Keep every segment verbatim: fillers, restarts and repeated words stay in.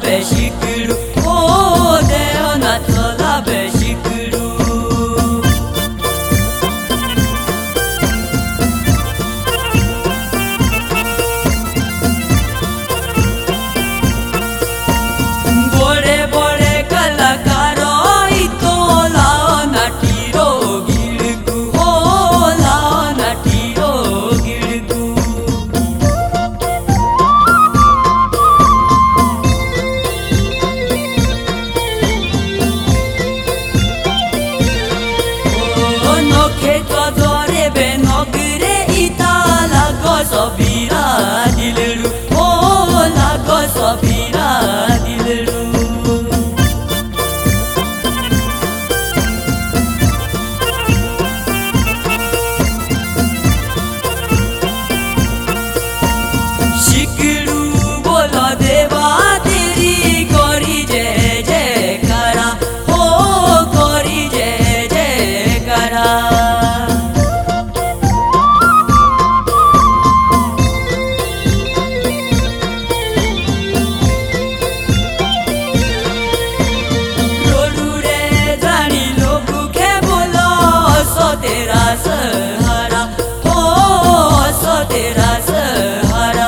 बेशिकड़ू ओ देव नाचला बेशिकड़ू। बड़े बड़े कलाकार तो लाओ नाटीरो गिड़गू ओ लाओ नाटीरो गिड़गू। नखे चरे बे नगरे इता लागो सबीरा दिलड़ू ओ लागो सबीरा दिलड़ू। शिकड़ू बोलो देवा तेरी करी जय जयकारा ओ करी जय जयकारा। तेरा सहारा ओ सो तेरा सहारा।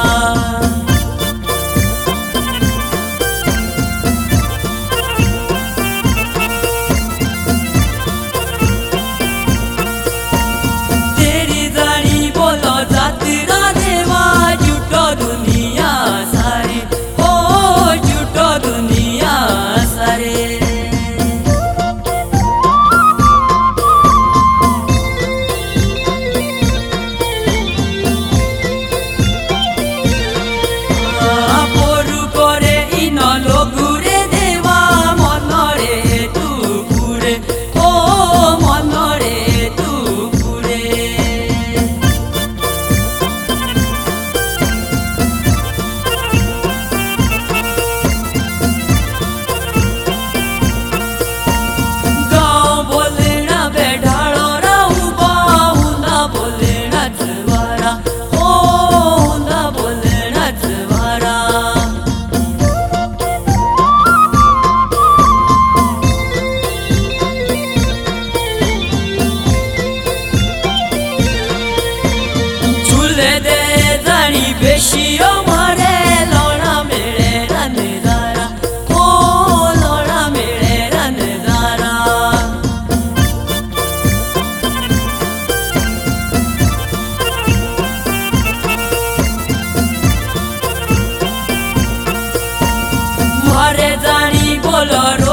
तेरी जानी बोलो जातरा देवा जुटो दुनिया सारी ओ जुटो दुनिया सारे। लगुरे देवा मनरे तू पुरे ओ मनरे तू पुरे। गाँव बोलना बेढाड़ो राहू बाहू ना बोलना जवारा ओ ना बोलना जवारा। दे जानी बेशियो मारे लोना मेरे रनदारा ओ लोना मेरे रनदारा। मारे जानी बोलो